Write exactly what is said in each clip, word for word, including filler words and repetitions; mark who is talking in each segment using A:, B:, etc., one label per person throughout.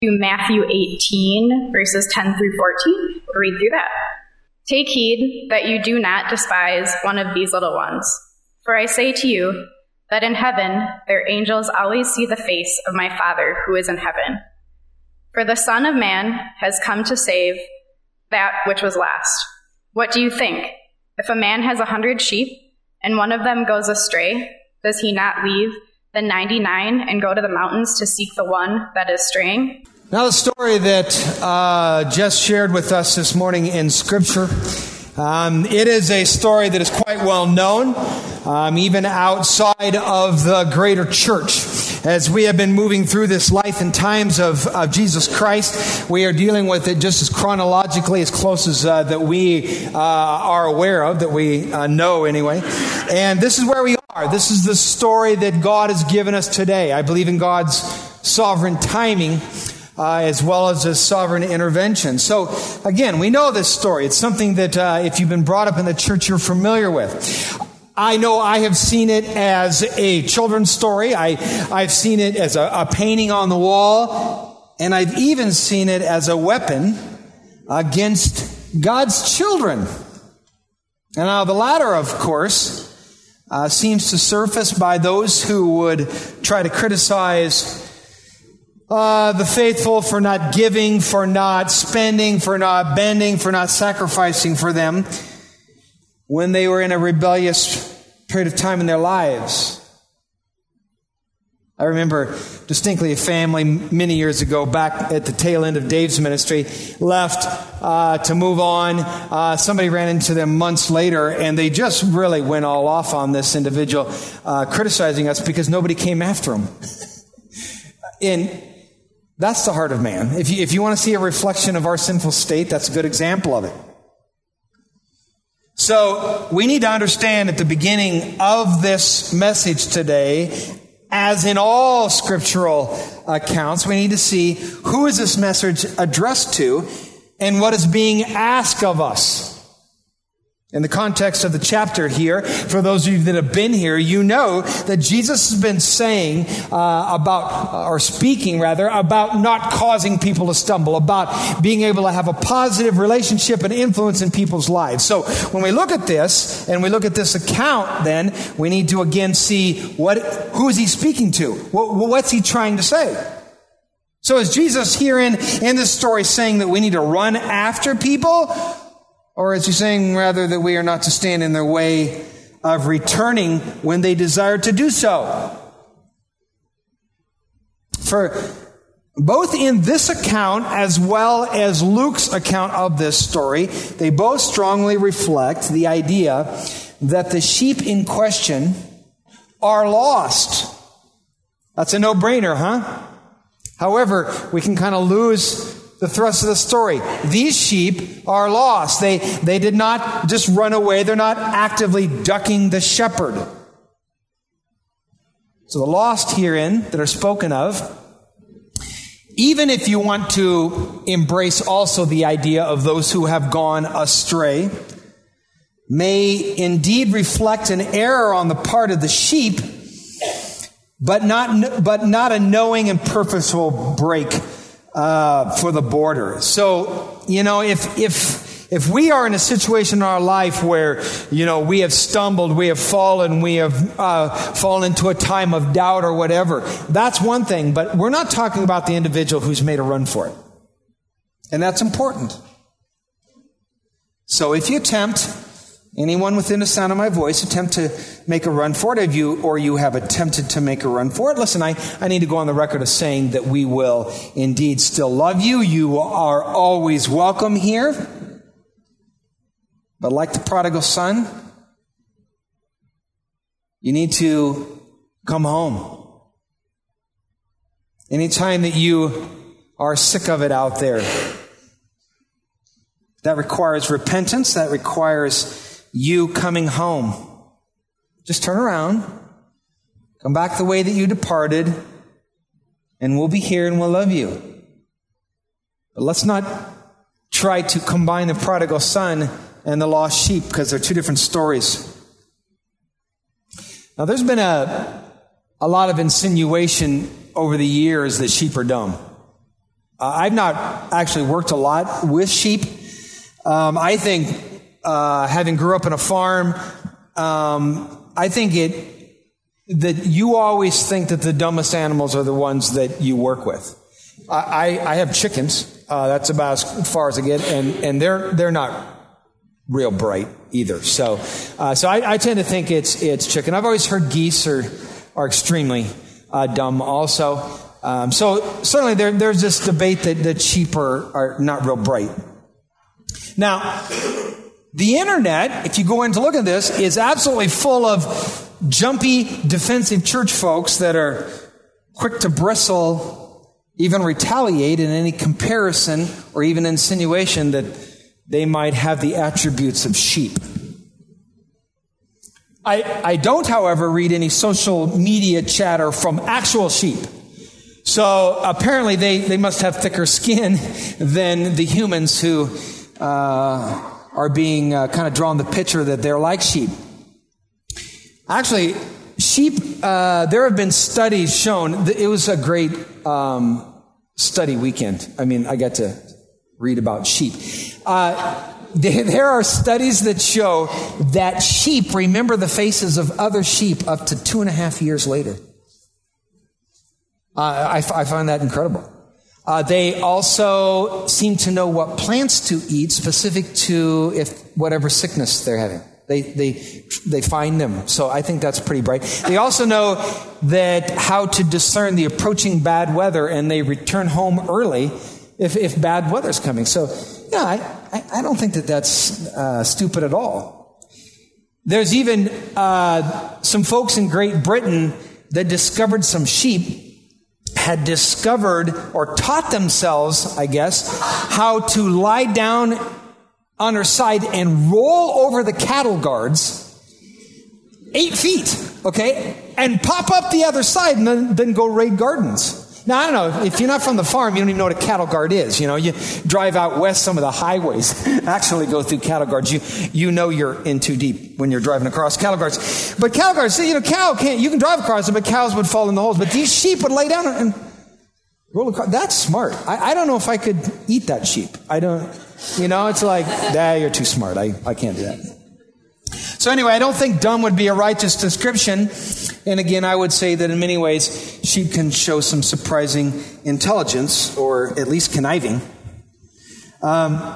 A: to Matthew eighteen, verses ten through fourteen. We'll read through that. Take heed that you do not despise one of these little ones. For I say to you that in heaven their angels always see the face of my Father who is in heaven. For the Son of Man has come to save that which was last. What do you think? If a man has a hundred sheep, and one of them goes astray, does he not leave the ninety-nine and go to the mountains to seek the one that is straying?
B: Now, the story that uh, Jess shared with us this morning in Scripture, um, it is a story that is quite well known, um, even outside of the greater church. As we have been moving through this life and times of, of Jesus Christ, we are dealing with it just as chronologically, as close as uh, that we uh, are aware of, that we uh, know anyway. And this is where we are. This is the story that God has given us today. I believe in God's sovereign timing, Uh, as well as His sovereign intervention. So, again, we know this story. It's something that uh, if you've been brought up in the church, you're familiar with. I know I have seen it as a children's story. I, I've seen it as a, a painting on the wall. And I've even seen it as a weapon against God's children. And now the latter, of course, uh, seems to surface by those who would try to criticize Uh, the faithful for not giving, for not spending, for not bending, for not sacrificing for them when they were in a rebellious period of time in their lives. I remember distinctly a family many years ago, back at the tail end of Dave's ministry, left uh, to move on. Uh, somebody ran into them months later, and they just really went all off on this individual, uh, criticizing us because nobody came after them. And that's the heart of man. If you, if you want to see a reflection of our sinful state, that's a good example of it. So we need to understand at the beginning of this message today, as in all scriptural accounts, we need to see who is this message addressed to and what is being asked of us. In the context of the chapter here, for those of you that have been here, you know that Jesus has been saying uh, about, or speaking rather, about not causing people to stumble, about being able to have a positive relationship and influence in people's lives. So when we look at this, and we look at this account, then we need to again see what, who is he speaking to? What, what's he trying to say? So is Jesus here in, in this story saying that we need to run after people? Or is he saying rather that we are not to stand in their way of returning when they desire to do so? For both in this account as well as Luke's account of this story, they both strongly reflect the idea that the sheep in question are lost. That's a no-brainer, huh? However, we can kind of lose the thrust of the story. These sheep are lost. They, they did not just run away. They're not actively ducking the shepherd. So the lost herein that are spoken of, even if you want to embrace also the idea of those who have gone astray, may indeed reflect an error on the part of the sheep, but not, but not a knowing and purposeful break Uh, for the border. So, you know, if, if, if we are in a situation in our life where, you know, we have stumbled, we have fallen, we have, uh, fallen into a time of doubt or whatever, that's one thing, but we're not talking about the individual who's made a run for it. And that's important. So if you attempt, anyone within the sound of my voice, attempt to make a run for it, or you, or you have attempted to make a run for it, listen, I, I need to go on the record of saying that we will indeed still love you. You are always welcome here. But like the prodigal son, you need to come home. Anytime that you are sick of it out there, that requires repentance, that requires you coming home. Just turn around, come back the way that you departed, and we'll be here and we'll love you. But let's not try to combine the prodigal son and the lost sheep, because they're two different stories. Now, there's been a, a lot of insinuation over the years that sheep are dumb. Uh, I've not actually worked a lot with sheep. Um, I think, uh, having grew up in a farm, um, I think it, that you always think that the dumbest animals are the ones that you work with. I, I, I have chickens. Uh, that's about as far as I get, and, and they're, they're not real bright either. So, uh, so I, I tend to think it's, it's chicken. I've always heard geese are, are extremely, uh, dumb also. Um, so certainly there, there's this debate that, that sheep are, are not real bright. Now, the internet, if you go in to look at this, is absolutely full of jumpy, defensive church folks that are quick to bristle, even retaliate in any comparison or even insinuation that they might have the attributes of sheep. I, I don't, however, read any social media chatter from actual sheep. So apparently they, they must have thicker skin than the humans who uh, are being uh, kind of drawn the picture that they're like sheep. Actually, sheep, uh, there have been studies shown, that it was a great um, study weekend. I mean, I got to read about sheep. Uh, there are studies that show that sheep remember the faces of other sheep up to two and a half years later. Uh, I, I find that incredible. Uh, they also seem to know what plants to eat specific to if whatever sickness they're having. They they they find them. So I think that's pretty bright. They also know that how to discern the approaching bad weather, and they return home early if if bad weather's coming. So yeah, I I, I don't think that that's uh, stupid at all. There's even uh, some folks in Great Britain that discovered some sheep had discovered or taught themselves, I guess, how to lie down on her side and roll over the cattle guards eight feet, okay, and pop up the other side and then, then go raid gardens. Now, I don't know, if you're not from the farm, you don't even know what a cattle guard is. You know, you drive out west, some of the highways actually go through cattle guards. You you know you're in too deep when you're driving across cattle guards. But cattle guards, you know, cow can't, you can drive across them, but cows would fall in the holes. But these sheep would lay down and roll across. That's smart. I, I don't know if I could eat that sheep. I don't, you know, it's like, nah, you're too smart. I, I can't do that. So anyway, I don't think dumb would be a righteous description. And again, I would say that in many ways, sheep can show some surprising intelligence, or at least conniving. Um,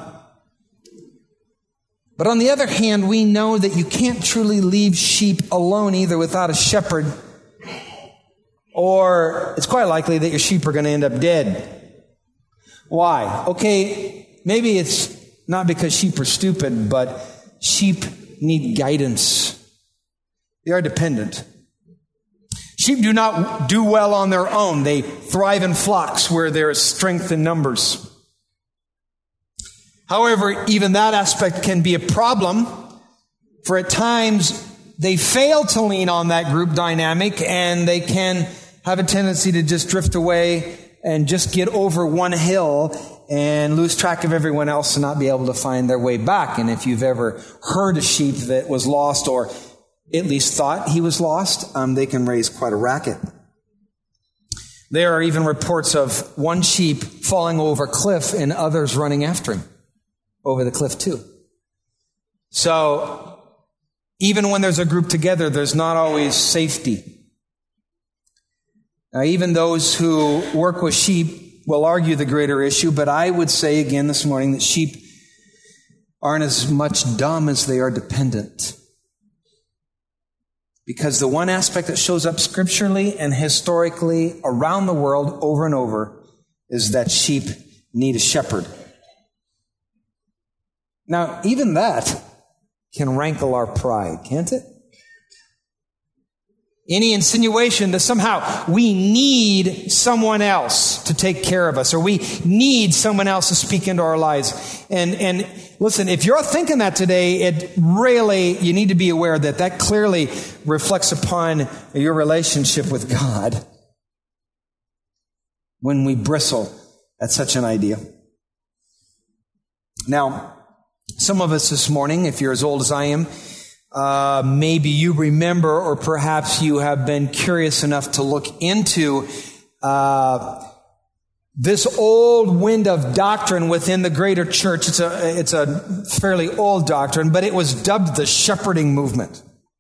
B: but on the other hand, we know that you can't truly leave sheep alone either without a shepherd, or it's quite likely that your sheep are going to end up dead. Why? Okay, maybe it's not because sheep are stupid, but sheep need guidance. They are dependent. Sheep do not do well on their own. They thrive in flocks where there is strength in numbers. However, even that aspect can be a problem, for at times they fail to lean on that group dynamic, and they can have a tendency to just drift away and just get over one hill and lose track of everyone else and not be able to find their way back. And if you've ever heard a sheep that was lost, or at least thought he was lost, um, they can raise quite a racket. There are even reports of one sheep falling over a cliff and others running after him over the cliff too. So even when there's a group together, there's not always safety. Now, even those who work with sheep will argue the greater issue, but I would say again this morning that sheep aren't as much dumb as they are dependent. Because the one aspect that shows up scripturally and historically around the world over and over is that sheep need a shepherd. Now, even that can rankle our pride, can't it? Any insinuation that somehow we need someone else to take care of us, or we need someone else to speak into our lives. And, and listen, if you're thinking that today, it really, you need to be aware that that clearly reflects upon your relationship with God when we bristle at such an idea. Now, some of us this morning, if you're as old as I am, Uh, maybe you remember, or perhaps you have been curious enough to look into uh, this old wind of doctrine within the greater church. It's a, it's a fairly old doctrine, but it was dubbed the shepherding movement.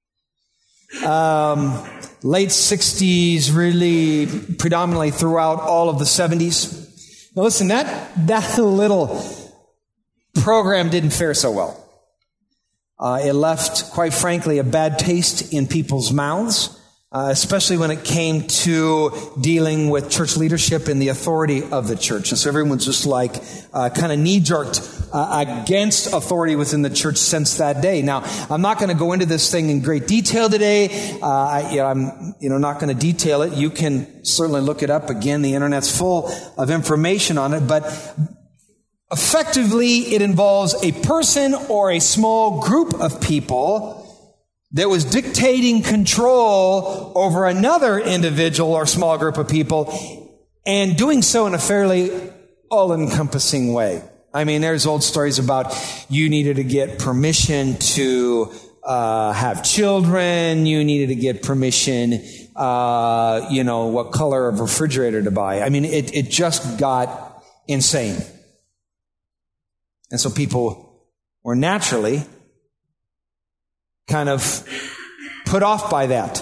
B: Um, late sixties, really predominantly throughout all of the seventies. Now listen, that, that little program didn't fare so well. Uh, it left, quite frankly, a bad taste in people's mouths. Uh, especially when it came to dealing with church leadership and the authority of the church. And so everyone's just like uh, kind of knee-jerked uh, against authority within the church since that day. Now, I'm not going to go into this thing in great detail today. Uh, I, you know, I'm you know, not going to detail it. You can certainly look it up. Again, the Internet's full of information on it. But effectively, it involves a person or a small group of people that was dictating control over another individual or small group of people, and doing so in a fairly all-encompassing way. I mean, there's old stories about you needed to get permission to uh, have children, you needed to get permission, uh, you know, what color of refrigerator to buy. I mean, it, it just got insane. And so people were naturally kind of put off by that.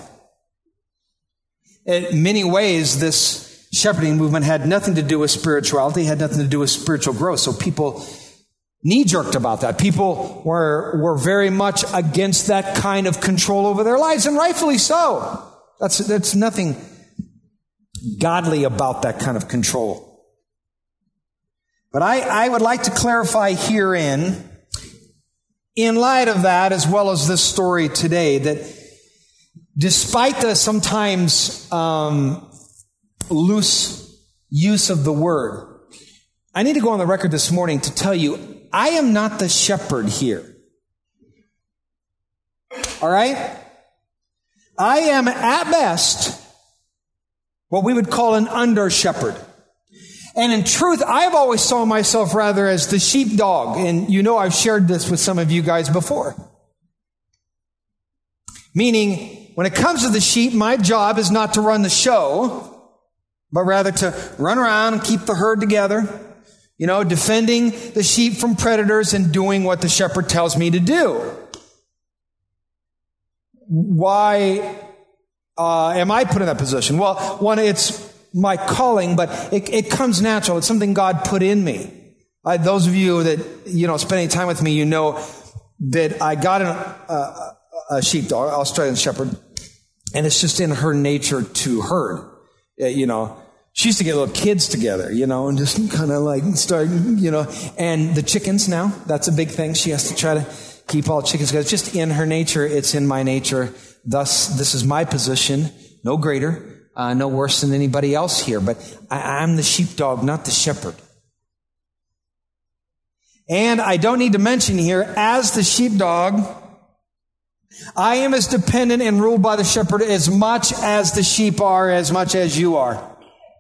B: In many ways, this shepherding movement had nothing to do with spirituality, had nothing to do with spiritual growth. So people knee-jerked about that. People were, were very much against that kind of control over their lives, and rightfully so. That's, that's nothing godly about that kind of control. But I, I would like to clarify herein, in light of that, as well as this story today, that despite the sometimes um, loose use of the word, I need to go on the record this morning to tell you, I am not the shepherd here. All right? I am at best what we would call an under-shepherd. And in truth, I've always saw myself rather as the sheepdog. And you know I've shared this with some of you guys before. Meaning, when it comes to the sheep, my job is not to run the show, but rather to run around and keep the herd together. You know, defending the sheep from predators and doing what the shepherd tells me to do. Why uh, am I put in that position? Well, one, it's my calling, but it, it comes natural. It's something God put in me. I, those of you that, you know, spending time with me, you know that I got an, uh, a sheepdog, Australian shepherd, and it's just in her nature to herd. Uh, you know, she used to get little kids together, you know, and just kind of like start, you know, and the chickens now, that's a big thing. She has to try to keep all chickens together. It's just in her nature. It's in my nature. Thus, this is my position, no greater. Uh, no worse than anybody else here, but I, I'm the sheepdog, not the shepherd. And I don't need to mention here, as the sheepdog, I am as dependent and ruled by the shepherd as much as the sheep are, as much as you are.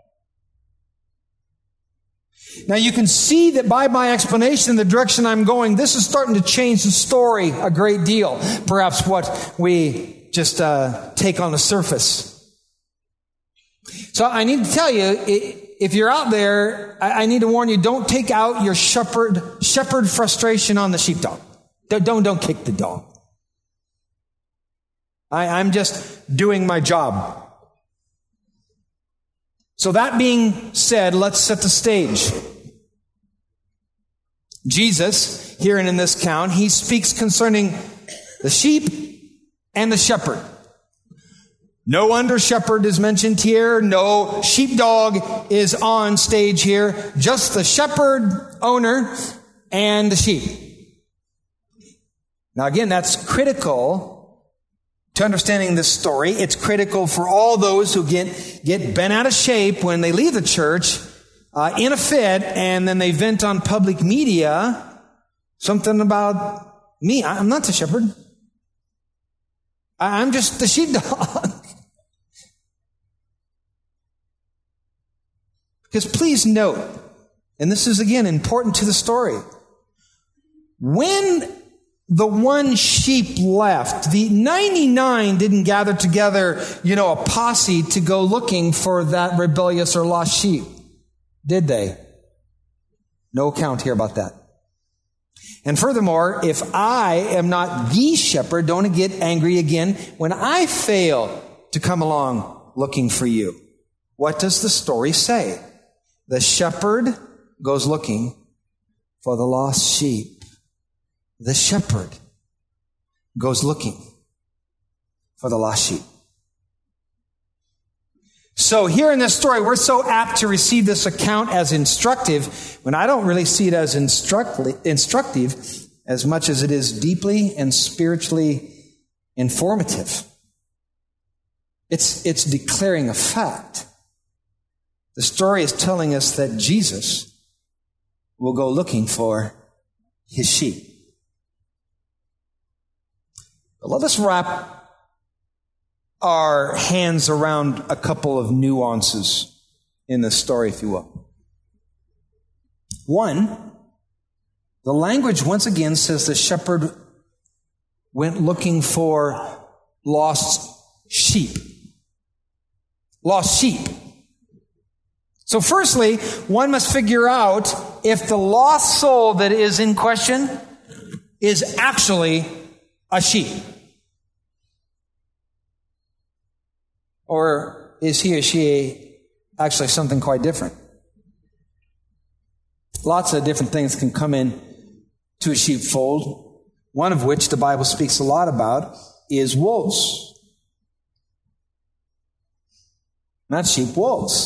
B: Now you can see that by my explanation and the direction I'm going, this is starting to change the story a great deal. Perhaps what we just uh, take on the surface. So I need to tell you, if you're out there, I need to warn you, don't take out your shepherd shepherd frustration on the sheepdog. Don't, don't, don't kick the dog. I, I'm just doing my job. So that being said, let's set the stage. Jesus, here in this account, he speaks concerning the sheep and the shepherd. No under-shepherd is mentioned here. No sheepdog is on stage here. Just the shepherd, owner, and the sheep. Now again, that's critical to understanding this story. It's critical for all those who get, get bent out of shape when they leave the church uh, in a fit, and then they vent on public media something about me. I'm not the shepherd. I'm just the sheepdog. Because please note, and this is again important to the story, when the one sheep left, the ninety-nine didn't gather together, you know, a posse to go looking for that rebellious or lost sheep. Did they? No account here about that. And furthermore, if I am not the shepherd, don't get angry again when I fail to come along looking for you. What does the story say? The shepherd goes looking for the lost sheep. The shepherd goes looking for the lost sheep. So here in this story, we're so apt to receive this account as instructive when I don't really see it as instruct- instructive as much as it is deeply and spiritually informative. It's, it's declaring a fact. The story is telling us that Jesus will go looking for his sheep. But let us wrap our hands around a couple of nuances in the story, if you will. One, the language once again says the shepherd went looking for lost sheep. Lost sheep. So firstly, one must figure out if the lost soul that is in question is actually a sheep. Or is he or she actually something quite different? Lots of different things can come in to a sheepfold, one of which the Bible speaks a lot about is wolves. Not sheep, wolves.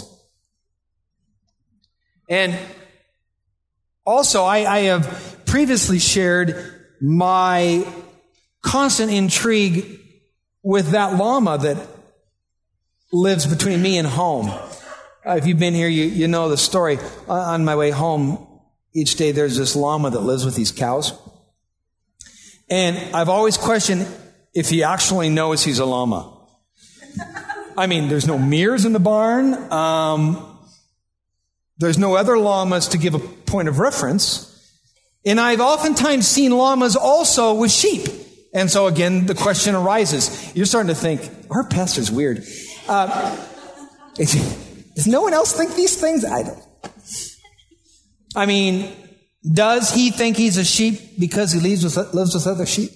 B: And also, I, I have previously shared my constant intrigue with that llama that lives between me and home. Uh, if you've been here, you, you know the story. Uh, on my way home, each day there's this llama that lives with these cows. And I've always questioned if he actually knows he's a llama. I mean, there's no mirrors in the barn. Um, there's no other llamas to give a point of reference. And I've oftentimes seen llamas also with sheep. And so again, the question arises. You're starting to think, our pastor's weird. Uh, does no one else think these things? I don't. I mean, does he think he's a sheep because he lives with, lives with other sheep?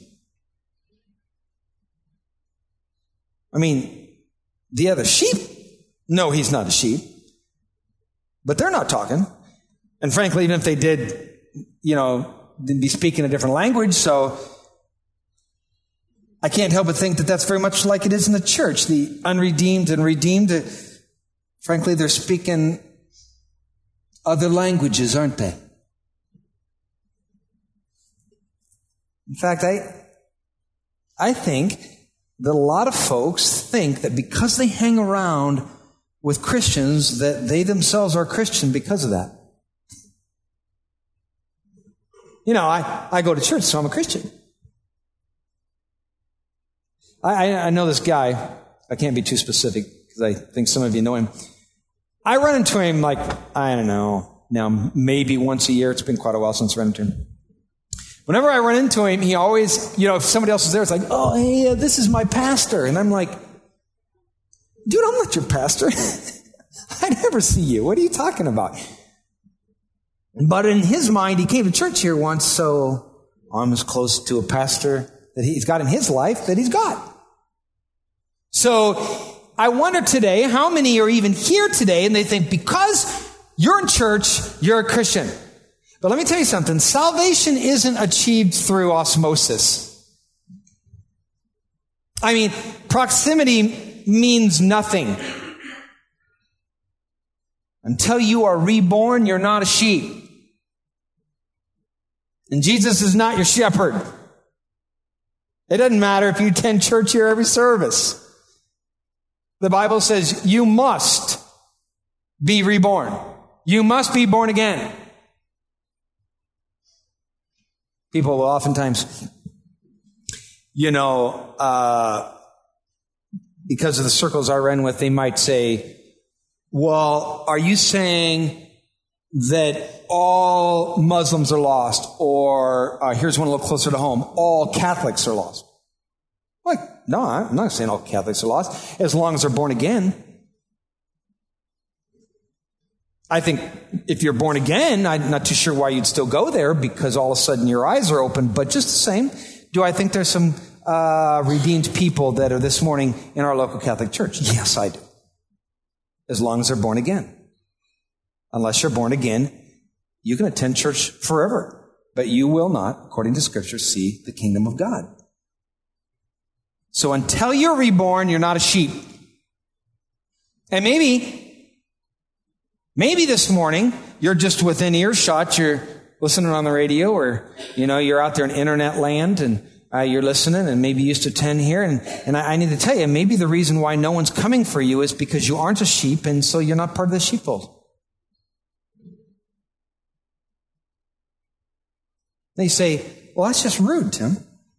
B: I mean, the other sheep? No, he's not a sheep. But they're not talking. And frankly, even if they did, you know, they'd be speaking a different language, so I can't help but think that that's very much like it is in the church. The unredeemed and redeemed, uh, frankly, they're speaking other languages, aren't they? In fact, I, I think that a lot of folks think that because they hang around with Christians, that they themselves are Christian because of that. You know, I, I go to church, so I'm a Christian. I, I know this guy. I can't be too specific because I think some of you know him. I run into him like, I don't know, now maybe once a year. It's been quite a while since I ran into him. Whenever I run into him, he always, you know, if somebody else is there, it's like, oh, hey, uh, this is my pastor. And I'm like, dude, I'm not your pastor. I never see you. What are you talking about? But in his mind, he came to church here once, so I'm as close to a pastor that he's got in his life that he's got. So I wonder today, how many are even here today and they think because you're in church, you're a Christian. But let me tell you something. Salvation isn't achieved through osmosis. I mean, proximity means nothing. Until you are reborn, you're not a sheep. And Jesus is not your shepherd. It doesn't matter if you attend church here every service. The Bible says you must be reborn. You must be born again. People will oftentimes, you know, uh, because of the circles I run with, they might say, well, are you saying that all Muslims are lost? Or uh, here's one a little closer to home, all Catholics are lost. Like, no, I'm not saying all Catholics are lost, as long as they're born again. I think if you're born again, I'm not too sure why you'd still go there, because all of a sudden your eyes are open. But just the same, do I think there's some uh, redeemed people that are this morning in our local Catholic Church? Yes, I do. As long as they're born again. Unless you're born again, you can attend church forever. But you will not, according to Scripture, see the kingdom of God. So until you're reborn, you're not a sheep. And maybe... Maybe this morning, you're just within earshot, you're listening on the radio, or, you know, you're out there in internet land, and uh, you're listening, and maybe you used to attend here, and, and I, I need to tell you, maybe the reason why no one's coming for you is because you aren't a sheep, and so you're not part of the sheepfold. They say, well, that's just rude, Tim.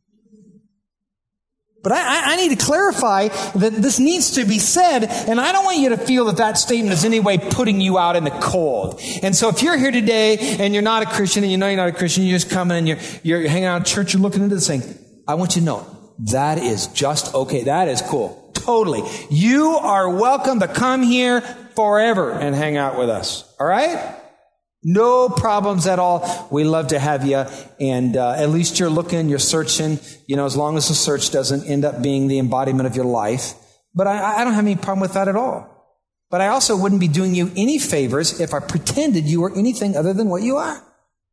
B: But I, I need to clarify that this needs to be said, and I don't want you to feel that that statement is in any way putting you out in the cold. And so if you're here today and you're not a Christian, and you know you're not a Christian, you're just coming and you're, you're hanging out at church, you're looking into this thing, I want you to know, that is just okay. That is cool. Totally. You are welcome to come here forever and hang out with us. All right? No problems at all. We love to have you. And uh, at least you're looking, you're searching, you know, as long as the search doesn't end up being the embodiment of your life. But I, I don't have any problem with that at all. But I also wouldn't be doing you any favors if I pretended you were anything other than what you are.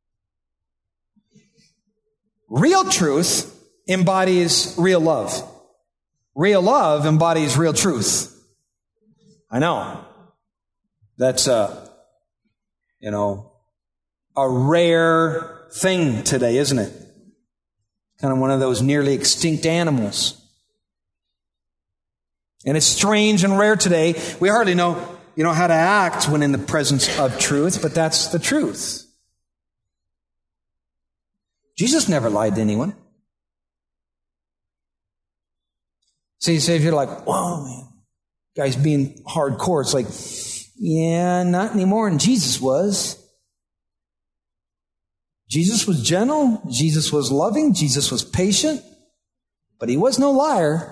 B: Real truth embodies real love. Real love embodies real truth. I know. That's uh You know, a rare thing today, isn't it? Kind of one of those nearly extinct animals. And it's strange and rare today. We hardly know, you know, how to act when in the presence of truth, but that's the truth. Jesus never lied to anyone. So you say, if you're like, whoa, man, guy's being hardcore, it's like, yeah, not anymore. And Jesus was. Jesus was gentle. Jesus was loving. Jesus was patient. But he was no liar.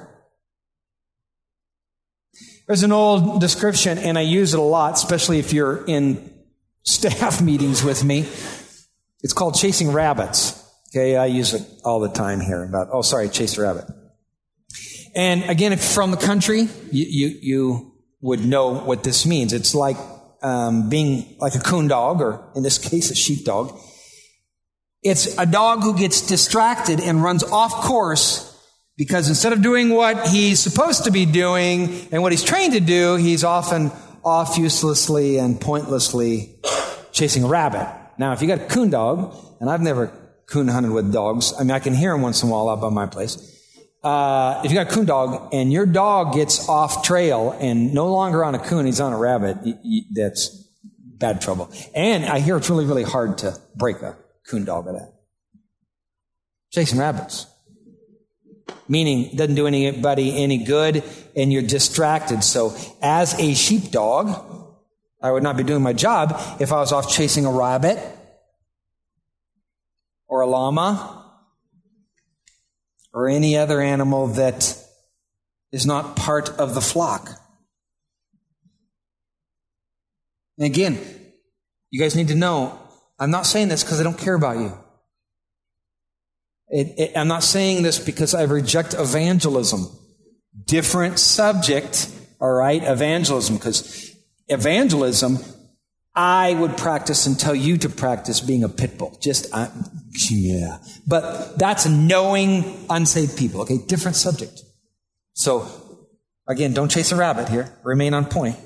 B: There's an old description, and I use it a lot, especially if you're in staff meetings with me. It's called chasing rabbits. Okay, I use it all the time here about, oh, sorry, chase a rabbit. And again, if you're from the country, you, you, you would know what this means. It's like um, being like a coon dog, or in this case, a sheepdog. It's a dog who gets distracted and runs off course because instead of doing what he's supposed to be doing and what he's trained to do, he's often off uselessly and pointlessly chasing a rabbit. Now, if you got a coon dog, and I've never coon hunted with dogs, I mean, I can hear them once in a while up on my place. Uh, if you got a coon dog and your dog gets off trail and no longer on a coon, he's on a rabbit, y- y- that's bad trouble. And I hear it's really, really hard to break a coon dog of that. Chasing rabbits. Meaning, it doesn't do anybody any good and you're distracted. So, as a sheepdog, I would not be doing my job if I was off chasing a rabbit or a llama or any other animal that is not part of the flock. And again, you guys need to know, I'm not saying this because I don't care about you. It, it, I'm not saying this because I reject evangelism. Different subject, all right, evangelism, because evangelism, I would practice and tell you to practice being a pit bull. Just, uh, yeah. But that's knowing unsaved people, okay? Different subject. So, again, don't chase a rabbit here. Remain on point.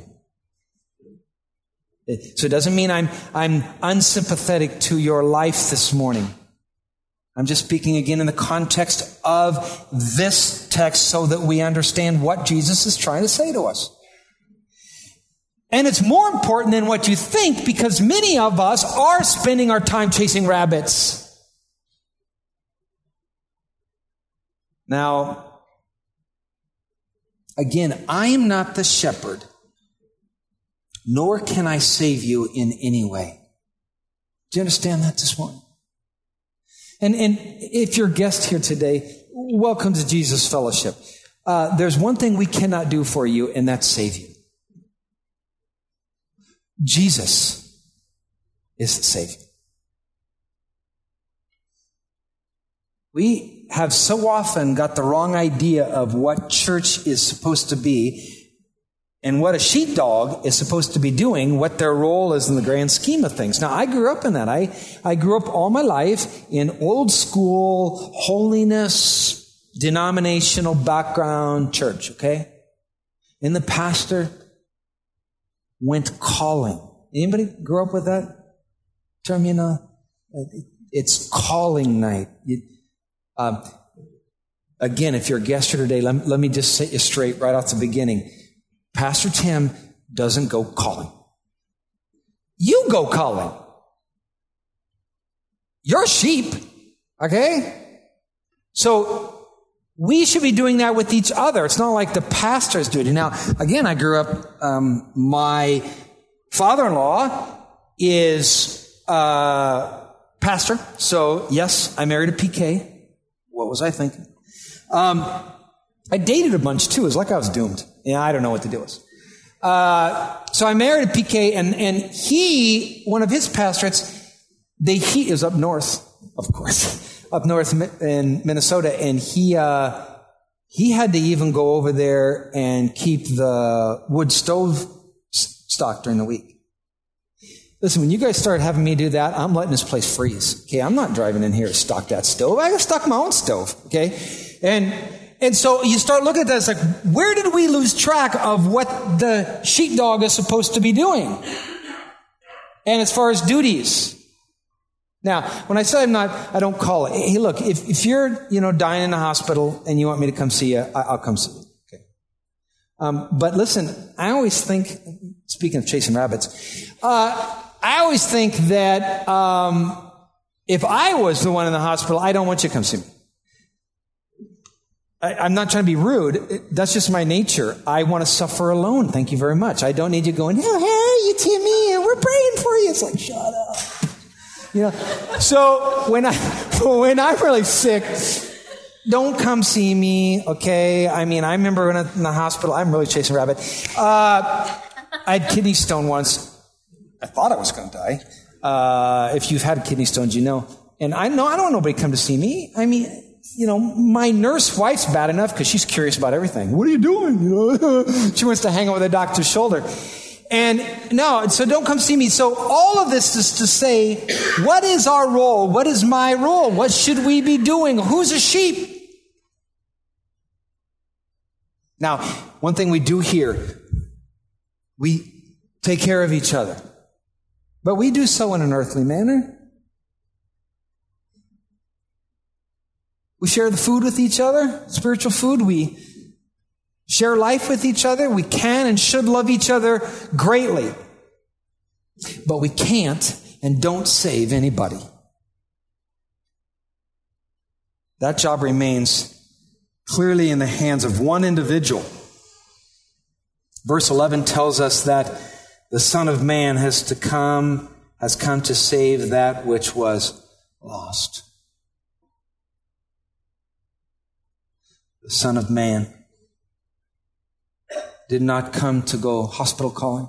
B: So it doesn't mean I'm, I'm unsympathetic to your life this morning. I'm just speaking again in the context of this text so that we understand what Jesus is trying to say to us. And it's more important than what you think because many of us are spending our time chasing rabbits. Now, again, I am not the shepherd, nor can I save you in any way. Do you understand that this morning? And, and if you're a guest here today, welcome to Jesus Fellowship. Uh, there's one thing we cannot do for you, and that's save you. Jesus is the Savior. We have so often got the wrong idea of what church is supposed to be and what a sheepdog is supposed to be doing, what their role is in the grand scheme of things. Now, I grew up in that. I, I grew up all my life in old school, holiness, denominational background church, okay? And the pastor went calling. Anybody grew up with that term, you know? It's calling night. You, um, again, if you're a guest here today, let, let me just set you straight right off the beginning. Pastor Tim doesn't go calling. You go calling. You're sheep, okay? So we should be doing that with each other. It's not like the pastor's doing it. Now, again, I grew up, um, my father-in-law is uh pastor. So, yes, I married a P K. What was I thinking? Um, I dated a bunch, too. It was like I was doomed. Yeah, I don't know what the deal was. Uh, so I married a P K, and, and he, one of his pastorates, they, he is up north, of course, up north in Minnesota, and he, uh, he had to even go over there and keep the wood stove stocked during the week. Listen, when you guys start having me do that, I'm letting this place freeze. Okay, I'm not driving in here to stock that stove. I gotta stock my own stove. Okay, and and so you start looking at that. It's like, where did we lose track of what the sheepdog is supposed to be doing? And as far as duties, now when I say I'm not, I don't call it. Hey, look, if if you're you know dying in the hospital and you want me to come see you, I, I'll come see you. Okay. Um, but listen, I always think. Speaking of chasing rabbits. Uh, I always think that um, if I was the one in the hospital, I don't want you to come see me. I, I'm not trying to be rude. It, that's just my nature. I want to suffer alone. Thank you very much. I don't need you going, oh, hey, you Timmy, and we're praying for you. It's like, shut up. You know. So when I when I'm really sick, don't come see me. Okay. I mean, I remember when I was in the hospital. I'm really chasing a rabbit. Uh, I had kidney stone once. I thought I was going to die. Uh, if you've had kidney stones, you know. And I know I don't want nobody come to see me. I mean, you know, my nurse wife's bad enough because she's curious about everything. What are you doing? You know, she wants to hang out with the doctor's shoulder. And no, so don't come see me. So all of this is to say, what is our role? What is my role? What should we be doing? Who's a sheep? Now, one thing we do here, we take care of each other. But we do so in an earthly manner. We share the food with each other, spiritual food. We share life with each other. We can and should love each other greatly. But we can't and don't save anybody. That job remains clearly in the hands of one individual. Verse eleven tells us that the Son of Man has to come, has come to save that which was lost. The Son of Man did not come to go hospital calling.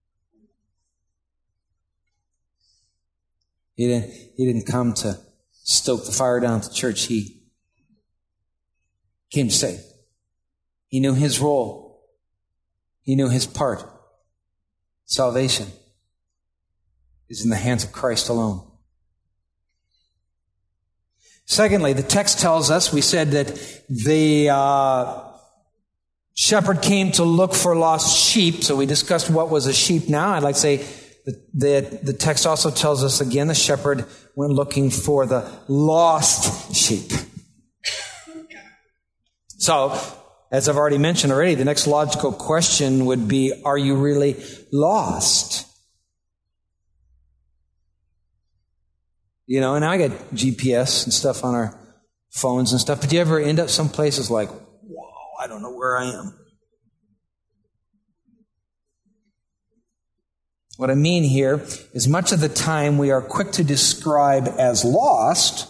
B: He didn't, he didn't come to stoke the fire down at the church. He came to save. He knew his role. He knew his part. Salvation is in the hands of Christ alone. Secondly, the text tells us, we said that the uh, shepherd came to look for lost sheep. So we discussed what was a sheep now. I'd like to say that the, the text also tells us again, the shepherd went looking for the lost sheep. So, as I've already mentioned already, the next logical question would be, are you really lost? You know, and I got G P S and stuff on our phones and stuff, but do you ever end up some places like, whoa, I don't know where I am? What I mean here is much of the time we are quick to describe as lost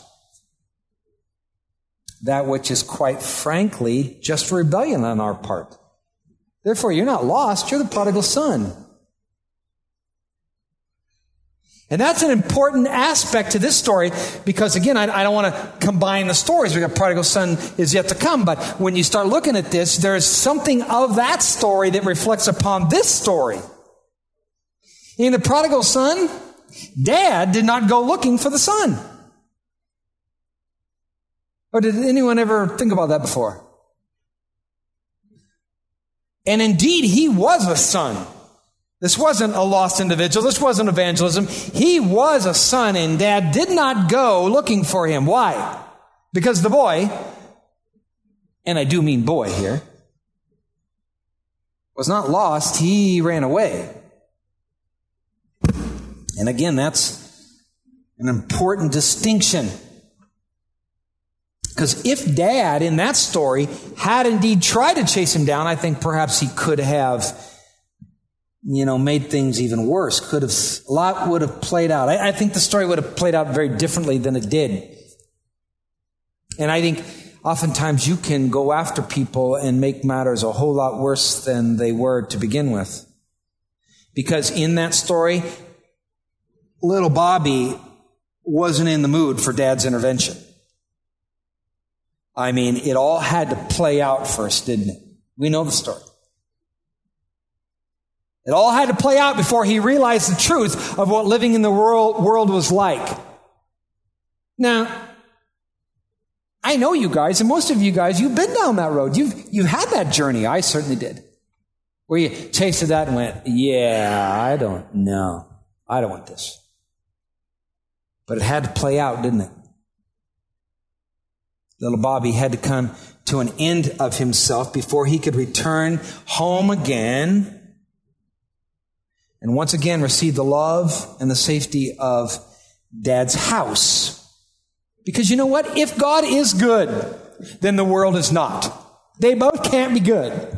B: that which is quite frankly just rebellion on our part. Therefore, you're not lost, you're the prodigal son. And that's an important aspect to this story because, again, I, I don't want to combine the stories. We got prodigal son is yet to come. But when you start looking at this, there's something of that story that reflects upon this story. In the prodigal son, dad did not go looking for the son. Or did anyone ever think about that before? And indeed, he was a son. This wasn't a lost individual. This wasn't evangelism. He was a son, and dad did not go looking for him. Why? Because the boy, and I do mean boy here, was not lost. He ran away. And again, that's an important distinction. Because if dad, in that story, had indeed tried to chase him down, I think perhaps he could have, you know, made things even worse. Could have, a lot would have played out. I, I think the story would have played out very differently than it did. And I think oftentimes you can go after people and make matters a whole lot worse than they were to begin with. Because in that story, little Bobby wasn't in the mood for dad's intervention. I mean, it all had to play out first, didn't it? We know the story. It all had to play out before he realized the truth of what living in the world, world was like. Now, I know you guys, and most of you guys, you've been down that road. You've, you've had that journey. I certainly did. Where you tasted that and went, yeah, I don't know. I don't want this. But it had to play out, didn't it? Little Bobby had to come to an end of himself before he could return home again and once again receive the love and the safety of Dad's house. Because you know what? If God is good, then the world is not. They both can't be good.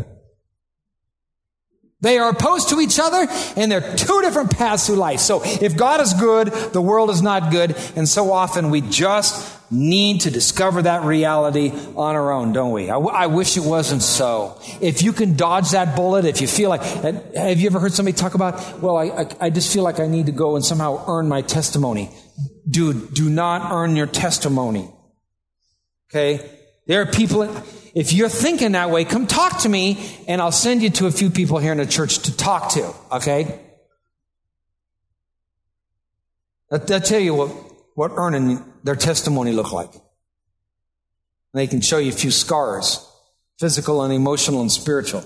B: They are opposed to each other, and they're two different paths through life. So if God is good, the world is not good. And so often we just need to discover that reality on our own, don't we? I, w- I wish it wasn't so. If you can dodge that bullet, if you feel like, have you ever heard somebody talk about, well, I, I, I just feel like I need to go and somehow earn my testimony. Dude, do not earn your testimony. Okay? There are people, if you're thinking that way, come talk to me, and I'll send you to a few people here in the church to talk to, okay? I'll tell you what, what earning their testimony look like. They can show you a few scars, physical and emotional and spiritual.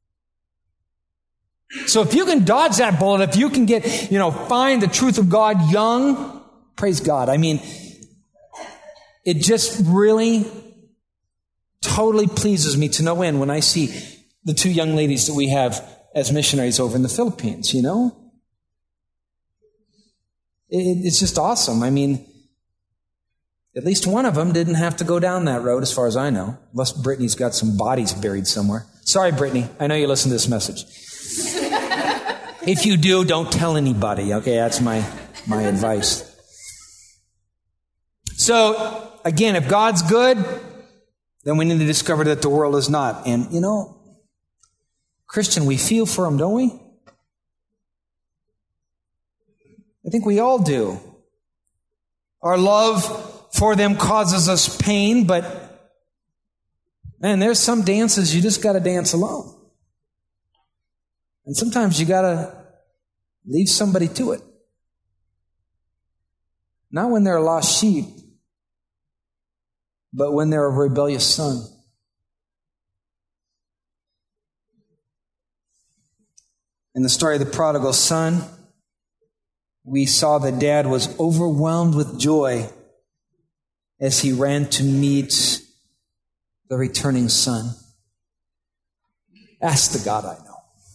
B: So if you can dodge that bullet, if you can get, you know, find the truth of God young, praise God. I mean, it just really totally pleases me to no end when I see the two young ladies that we have as missionaries over in the Philippines, you know? It, it's just awesome. I mean, at least one of them didn't have to go down that road as far as I know, unless Brittany's got some bodies buried somewhere. Sorry, Brittany. I know you listen to this message. If you do, don't tell anybody, okay? That's my, my advice. So, again, if God's good, then we need to discover that the world is not. And, you know, Christian, we feel for them, don't we? I think we all do. Our love for them causes us pain, but, man, there's some dances you just got to dance alone. And sometimes you got to leave somebody to it. Not when they're a lost sheep, but when they're a rebellious son. In the story of the prodigal son, we saw that dad was overwhelmed with joy as he ran to meet the returning son. Ask the God I know.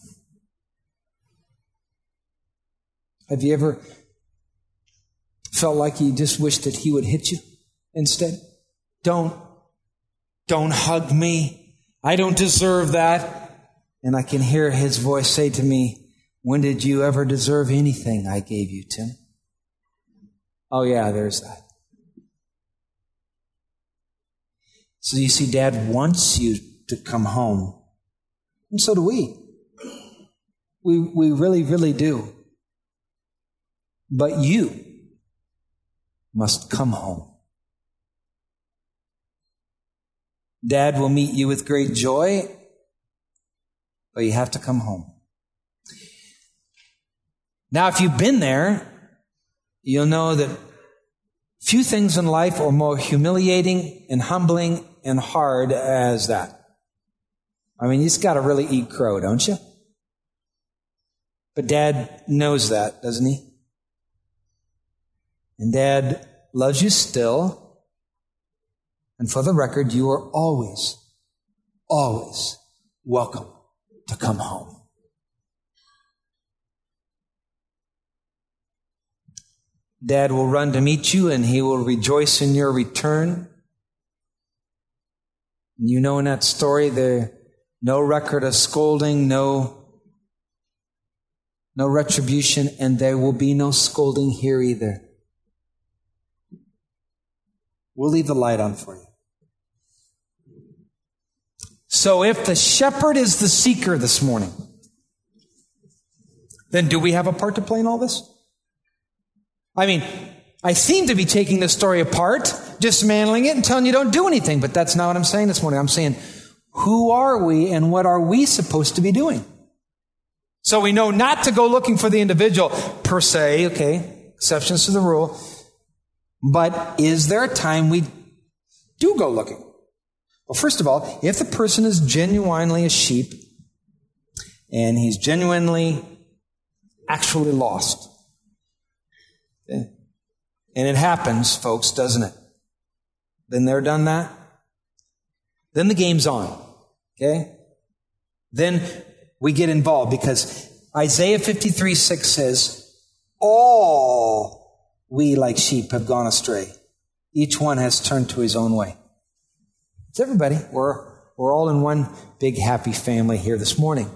B: Have you ever felt like you just wished that he would hit you instead? Don't, don't hug me. I don't deserve that. And I can hear his voice say to me, when did you ever deserve anything I gave you, Tim? Oh yeah, there's that. So you see, Dad wants you to come home. And so do we. We, we really, really do. but you must come home. Dad will meet you with great joy, but you have to come home. Now, if you've been there, you'll know that few things in life are more humiliating and humbling and hard as that. I mean, you just got to really eat crow, don't you? But Dad knows that, doesn't he? And Dad loves you still. And for the record, you are always, always welcome to come home. Dad will run to meet you, and he will rejoice in your return. You know, in that story, there no record of scolding, no, no retribution, and there will be no scolding here either. We'll leave the light on for you. So if the shepherd is the seeker this morning, then do we have a part to play in all this? I mean, I seem to be taking this story apart, dismantling it, and telling you don't do anything, but that's not what I'm saying this morning. I'm saying, who are we and what are we supposed to be doing? So we know not to go looking for the individual per se, okay, exceptions to the rule, but is there a time we do go looking? Well, first of all, if the person is genuinely a sheep and he's genuinely actually lost, okay, and it happens, folks, doesn't it? Been there, done that? Then the game's on, okay? Then we get involved because Isaiah fifty-three six says, all we like sheep have gone astray. Each one has turned to his own way. It's everybody. We're, we're all in one big happy family here this morning.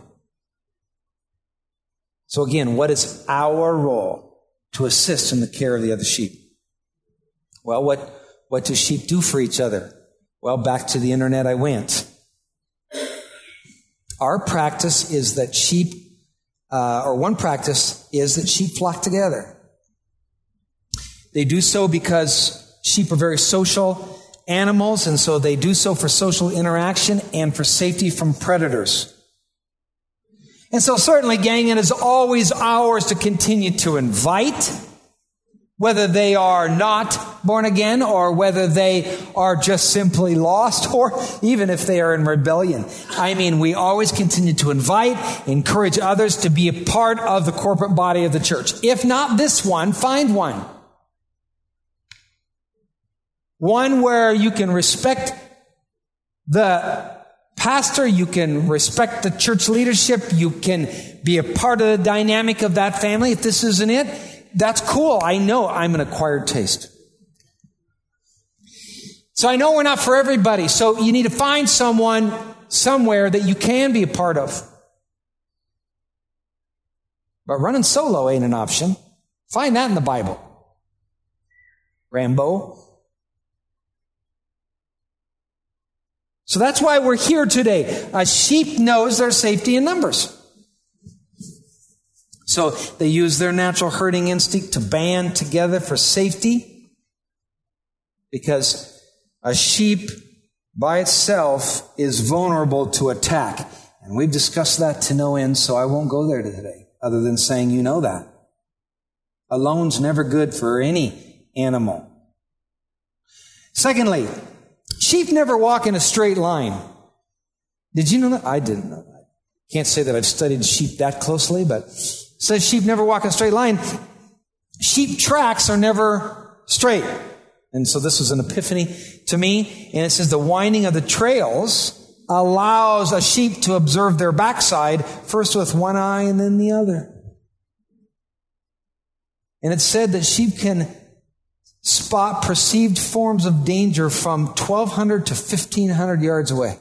B: So again, what is our role to assist in the care of the other sheep? Well, what, what do sheep do for each other? Well, back to the internet I went. Our practice is that sheep, uh, or one practice is that sheep flock together. They do so because sheep are very social animals, and so they do so for social interaction and for safety from predators. And so certainly, gang, it is always ours to continue to invite, whether they are not born again or whether they are just simply lost or even if they are in rebellion. I mean, we always continue to invite, encourage others to be a part of the corporate body of the church. If not this one, find one. One where you can respect the pastor, you can respect the church leadership, you can be a part of the dynamic of that family. If this isn't it, that's cool. I know I'm an acquired taste. So I know we're not for everybody. So you need to find someone somewhere that you can be a part of. But running solo ain't an option. Find that in the Bible. Rambo. So that's why we're here today. A sheep knows their safety in numbers. So they use their natural herding instinct to band together for safety, because a sheep by itself is vulnerable to attack. And we've discussed that to no end, so I won't go there today, other than saying you know that. Alone's never good for any animal. Secondly, sheep never walk in a straight line. Did you know that? I didn't know that. Can't say that I've studied sheep that closely, but it says sheep never walk in a straight line. Sheep tracks are never straight. And so this was an epiphany to me. And it says the winding of the trails allows a sheep to observe their backside, first with one eye and then the other. And it said that sheep can spot perceived forms of danger from twelve hundred to fifteen hundred yards away.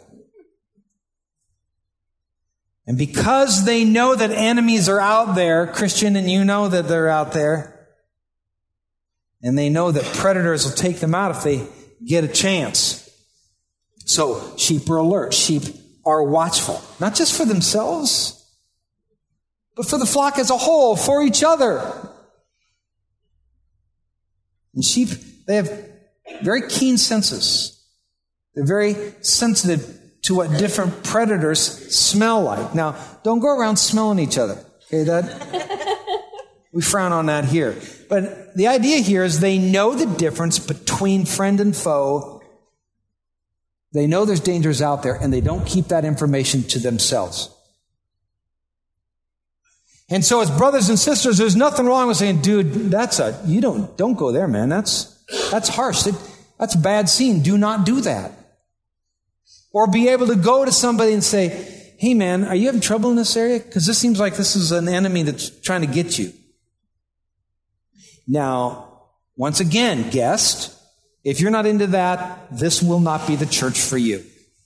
B: And because they know that enemies are out there, Christian, and you know that they're out there, and they know that predators will take them out if they get a chance. So sheep are alert. Sheep are watchful. Not just for themselves, but for the flock as a whole, for each other. And sheep, they have very keen senses. They're very sensitive to what different predators smell like. Now, don't go around smelling each other. Okay, that we frown on that here. But the idea here is they know the difference between friend and foe. They know there's dangers out there, and they don't keep that information to themselves. And so as brothers and sisters, there's nothing wrong with saying, dude, that's a, you don't, don't go there, man. That's, that's harsh. It, that's a bad scene. Do not do that. Or be able to go to somebody and say, hey man, are you having trouble in this area? Because this seems like this is an enemy that's trying to get you. Now, once again, guest, if you're not into that, this will not be the church for you.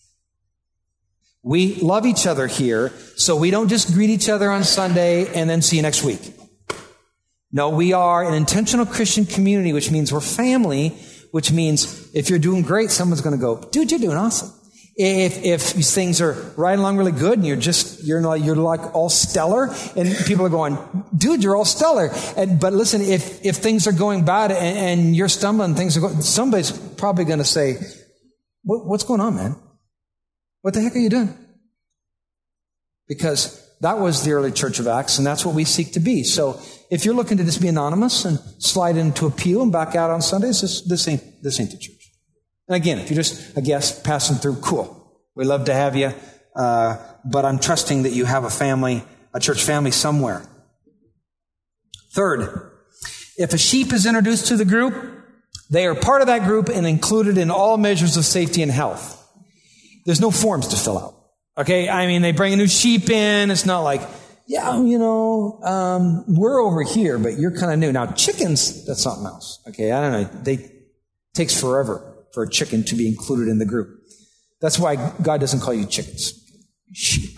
B: We love each other here, so we don't just greet each other on Sunday and then see you next week. No, we are an intentional Christian community, which means we're family, which means if you're doing great, someone's going to go, dude, you're doing awesome. If if these things are right along really good and you're just, you're like, you're like all stellar, and people are going, dude, you're all stellar. And, but listen, if, if things are going bad and, and you're stumbling, things are going, somebody's probably going to say, what, what's going on, man? What the heck are you doing? Because that was the early Church of Acts, and that's what we seek to be. So if you're looking to just be anonymous and slide into a pew and back out on Sundays, this, this ain't, this ain't the church. And again, if you're just a guest passing through, cool. We love to have you. Uh, but I'm trusting that you have a family, a church family somewhere. Third, if a sheep is introduced to the group, they are part of that group and included in all measures of safety and health. There's no forms to fill out. Okay? I mean, they bring a new sheep in. It's not like, yeah, you know, um, we're over here, but you're kind of new. Now, chickens, that's something else. Okay? I don't know. They, it takes forever for a chicken to be included in the group. That's why God doesn't call you chickens. Sheep.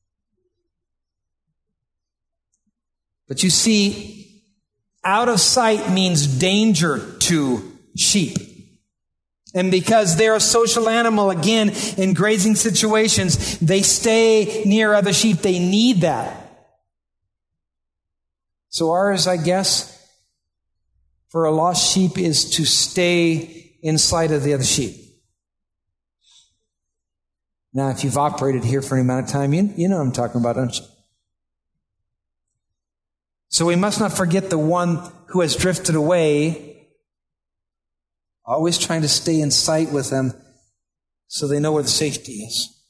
B: But you see, out of sight means danger to sheep. And because they're a social animal, again, in grazing situations, they stay near other sheep. They need that. So ours, I guess, for a lost sheep is to stay in sight of the other sheep. Now, if you've operated here for any amount of time, you, you know what I'm talking about, don't you? So we must not forget the one who has drifted away, always trying to stay in sight with them so they know where the safety is.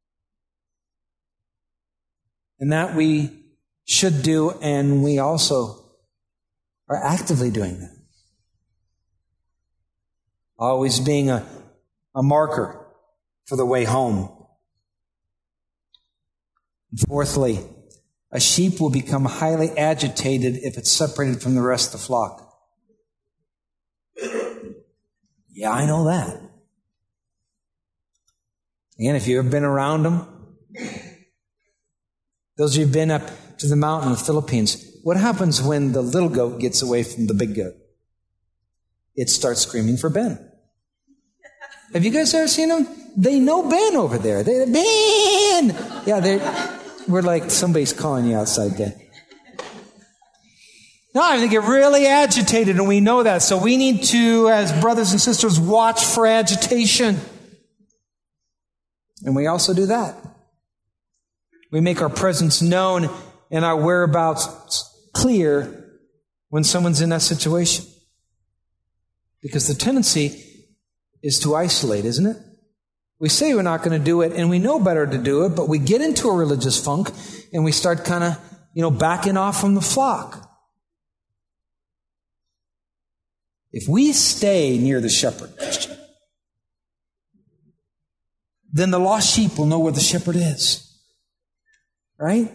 B: And that we should do, and we also are actively doing that. Always being a, a marker for the way home. And fourthly, a sheep will become highly agitated if it's separated from the rest of the flock. Yeah, I know that. Again, if you've ever been around them, those of you who've been up to the mountain in the Philippines, what happens when the little goat gets away from the big goat? It starts screaming for Ben. Have you guys ever seen them? They know Ben over there. They Ben! Yeah, they we're like, somebody's calling you outside, Ben. No, I think they get really agitated, and we know that. So we need to, as brothers and sisters, watch for agitation. And we also do that. We make our presence known and our whereabouts clear when someone's in that situation. Because the tendency is to isolate, isn't it? We say we're not going to do it, and we know better to do it, but we get into a religious funk, and we start kind of, you know, backing off from the flock. If we stay near the shepherd, Christian, then the lost sheep will know where the shepherd is. Right?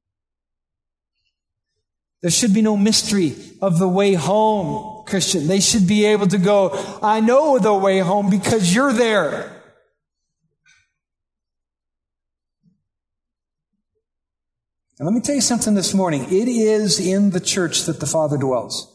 B: There should be no mystery of the way home, Christian. They should be able to go, I know the way home because you're there. And let me tell you something this morning. It is in the church that the Father dwells.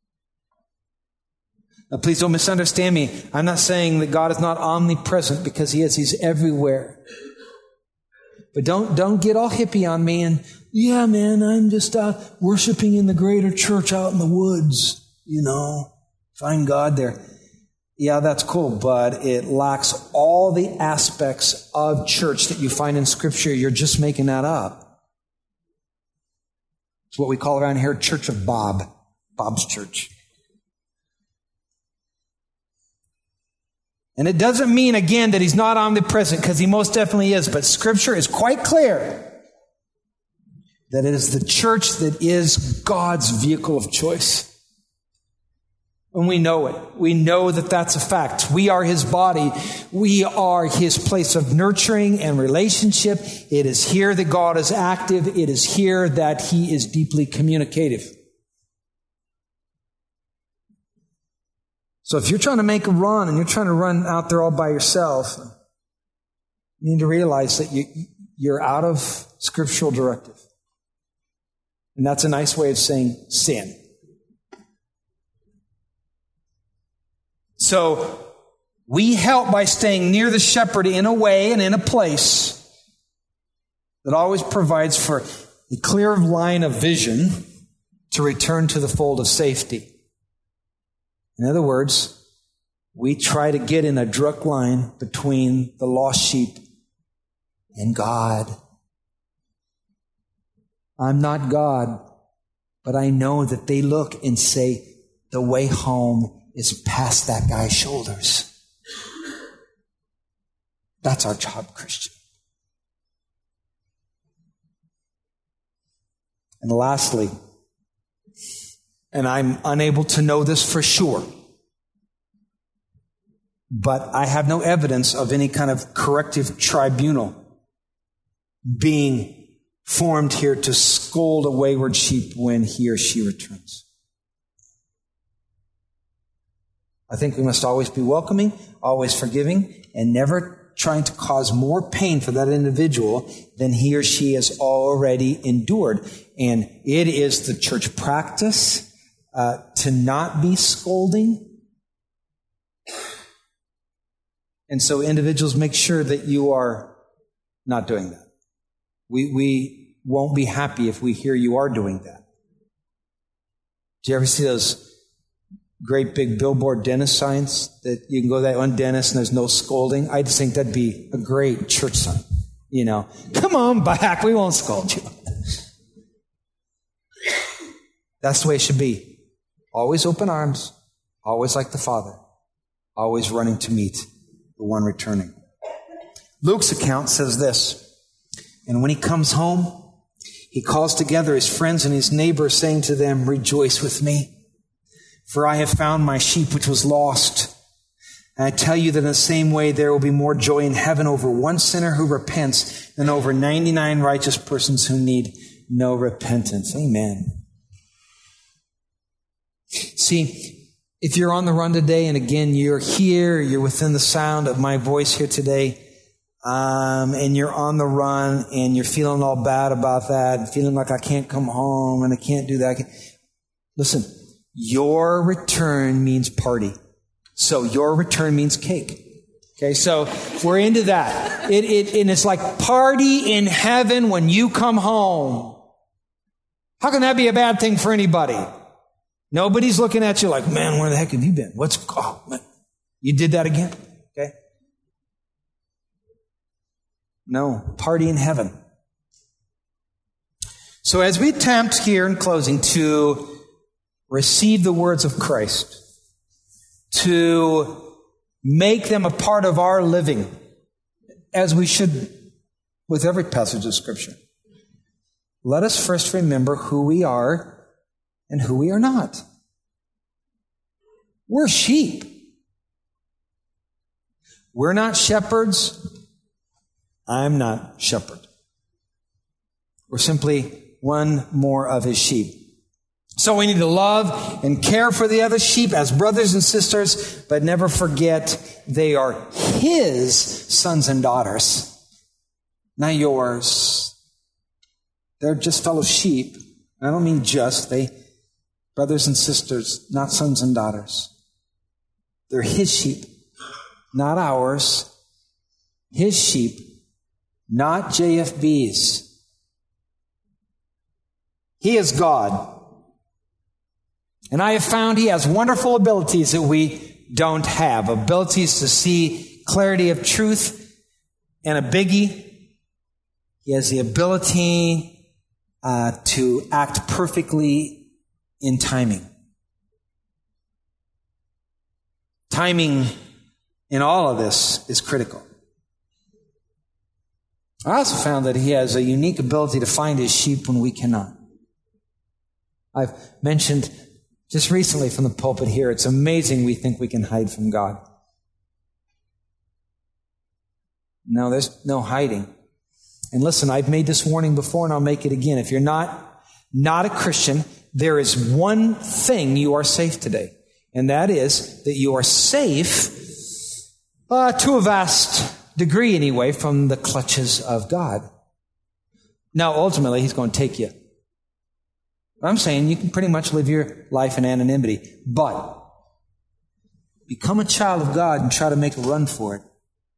B: Now, please don't misunderstand me. I'm not saying that God is not omnipresent, because He is. He's everywhere. But don't, don't get all hippie on me and, yeah, man, I'm just out worshiping in the greater church out in the woods, you know. find God there. Yeah, that's cool, but it lacks all the aspects of church that you find in Scripture. You're just making that up. It's what we call around here Church of Bob. Bob's church. And it doesn't mean, again, that he's not omnipresent, because he most definitely is. But Scripture is quite clear that it is the church that is God's vehicle of choice. And we know it. We know that that's a fact. We are His body. We are His place of nurturing and relationship. It is here that God is active. It is here that He is deeply communicative. So if you're trying to make a run and you're trying to run out there all by yourself, you need to realize that you, you're out of scriptural directive. And that's a nice way of saying sin. So we help by staying near the shepherd in a way and in a place that always provides for a clear line of vision to return to the fold of safety. In other words, we try to get in a direct line between the lost sheep and God. I'm not God, but I know that they look and say, the way home is past that guy's shoulders. That's our job, Christian. And lastly, and I'm unable to know this for sure, but I have no evidence of any kind of corrective tribunal being formed here to scold a wayward sheep when he or she returns. I think we must always be welcoming, always forgiving, and never trying to cause more pain for that individual than he or she has already endured. And it is the church practice uh, to not be scolding. And so individuals, make sure that you are not doing that. We, we won't be happy if we hear you are doing that. Do you ever see those great big billboard dentist signs that you can go to that one dentist and there's no scolding? I just think that'd be a great church sign. You know, come on back, we won't scold you. That's the way it should be. Always open arms, always like the Father, always running to meet the one returning. Luke's account says this, and when he comes home, he calls together his friends and his neighbors, saying to them, rejoice with me, for I have found my sheep which was lost. And I tell you that in the same way there will be more joy in heaven over one sinner who repents than over ninety-nine righteous persons who need no repentance. Amen. See, if you're on the run today, and again, you're here, you're within the sound of my voice here today, um, and you're on the run, and you're feeling all bad about that, and feeling like I can't come home, and I can't do that. I can't. Listen, your return means party. So your return means cake. Okay, so we're into that. It, it, and it's like party in heaven when you come home. How can that be a bad thing for anybody? Nobody's looking at you like, man, where the heck have you been? What's, oh, man, you did that again? Okay. No, party in heaven. So as we attempt here in closing to receive the words of Christ, to make them a part of our living, as we should with every passage of Scripture, let us first remember who we are and who we are not. We're sheep. We're not shepherds. I'm not shepherd. We're simply one more of his sheep. So we need to love and care for the other sheep as brothers and sisters, but never forget they are his sons and daughters, not yours. They're just fellow sheep. I don't mean just, they brothers and sisters, not sons and daughters. They're his sheep, not ours. His sheep, not J F B's. He is God. And I have found he has wonderful abilities that we don't have. Abilities to see clarity of truth. And a biggie, he has the ability uh, to act perfectly in timing. Timing in all of this is critical. I also found that he has a unique ability to find his sheep when we cannot. I've mentioned just recently from the pulpit here, it's amazing we think we can hide from God. No, there's no hiding. And listen, I've made this warning before and I'll make it again. If you're not, not a Christian, there is one thing you are safe today. And that is that you are safe, uh, to a vast degree anyway, from the clutches of God. Now, ultimately, he's going to take you. I'm saying you can pretty much live your life in anonymity, but become a child of God and try to make a run for it.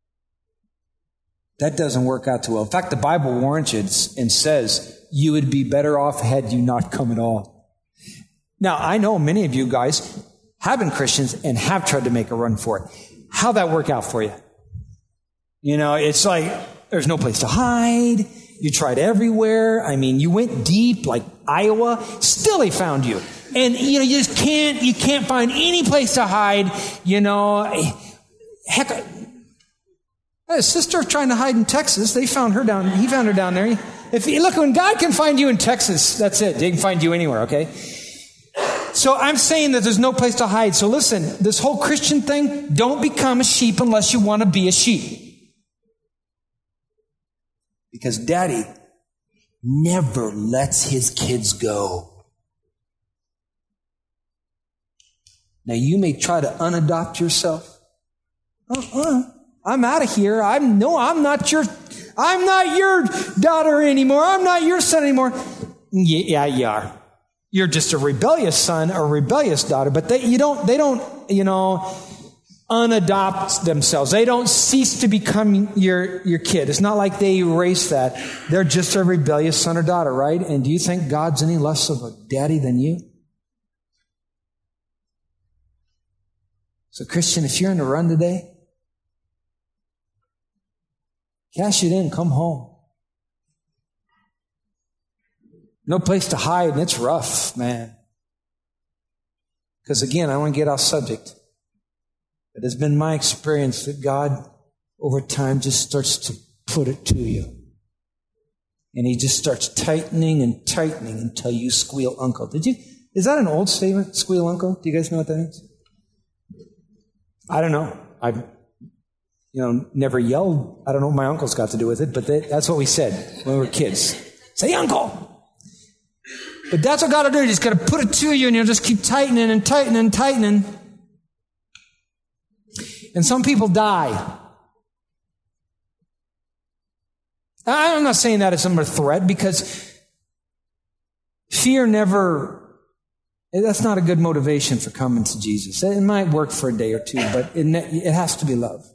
B: That doesn't work out too well. In fact, the Bible warns you and says you would be better off had you not come at all. Now, I know many of you guys have been Christians and have tried to make a run for it. How'd that work out for you? You know, it's like there's no place to hide. You tried everywhere. I mean, you went deep, like Iowa. Still, they found you. And, you know, you just can't, you can't find any place to hide. You know, heck, a sister trying to hide in Texas. They found her down, he found her down there. If you look, when God can find you in Texas, that's it. They can find you anywhere, okay? So I'm saying that there's no place to hide. So listen, this whole Christian thing, don't become a sheep unless you want to be a sheep. Because Daddy never lets his kids go. Now you may try to unadopt yourself. Uh-uh. I'm out of here. I'm no, I'm not your, I'm not your daughter anymore. I'm not your son anymore. Yeah, you are. You're just a rebellious son or rebellious daughter, but they, you don't, they don't, you know, unadopt themselves. They don't cease to become your, your kid. It's not like they erase that. They're just a rebellious son or daughter, right? And do you think God's any less of a daddy than you? So Christian, if you're in the run today, cash it in, come home. No place to hide, and it's rough, man. Because again, I want to get off subject. It has been my experience that God, over time, just starts to put it to you. And he just starts tightening and tightening until you squeal uncle. Did you? Is that an old statement, squeal uncle? Do you guys know what that means? I don't know. I've, you know, never yelled. I don't know what my uncle's got to do with it, but they, that's what we said when we were kids. Say uncle! But that's what God will do. He's got to put it to you, and you'll just keep tightening and tightening and tightening. And some people die. I'm not saying that as some threat, because fear never, that's not a good motivation for coming to Jesus. It might work for a day or two, but it, it has to be love.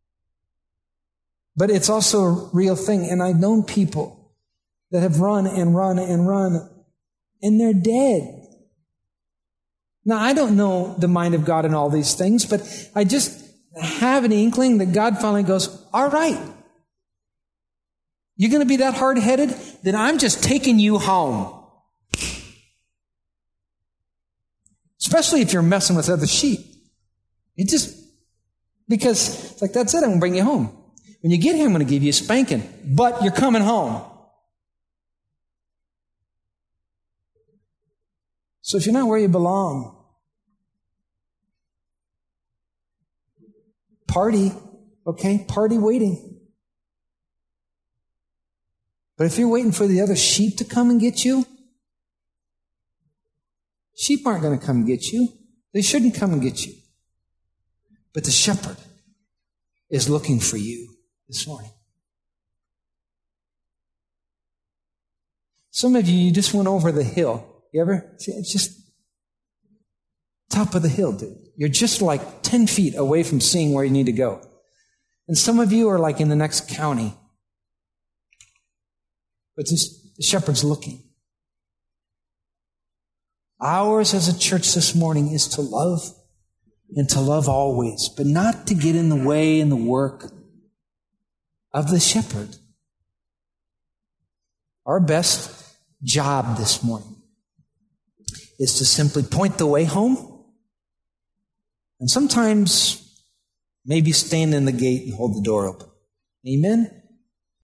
B: But it's also a real thing. And I've known people that have run and run and run, and they're dead. Now, I don't know the mind of God in all these things, but I just have an inkling that God finally goes, all right, you're going to be that hard-headed? Then I'm just taking you home. Especially if you're messing with other sheep. It just, because it's like, that's it, I'm going to bring you home. When you get here, I'm going to give you a spanking, but you're coming home. So if you're not where you belong, party, okay? Party waiting. But if you're waiting for the other sheep to come and get you, sheep aren't going to come get you. They shouldn't come and get you. But the shepherd is looking for you this morning. Some of you, you just went over the hill. You ever? See, it's just top of the hill, dude. You're just like ten feet away from seeing where you need to go. And some of you are like in the next county. But just, the shepherd's looking. Ours as a church this morning is to love and to love always, but not to get in the way in the work of the shepherd. Our best job this morning is to simply point the way home, and sometimes maybe stand in the gate and hold the door open. Amen?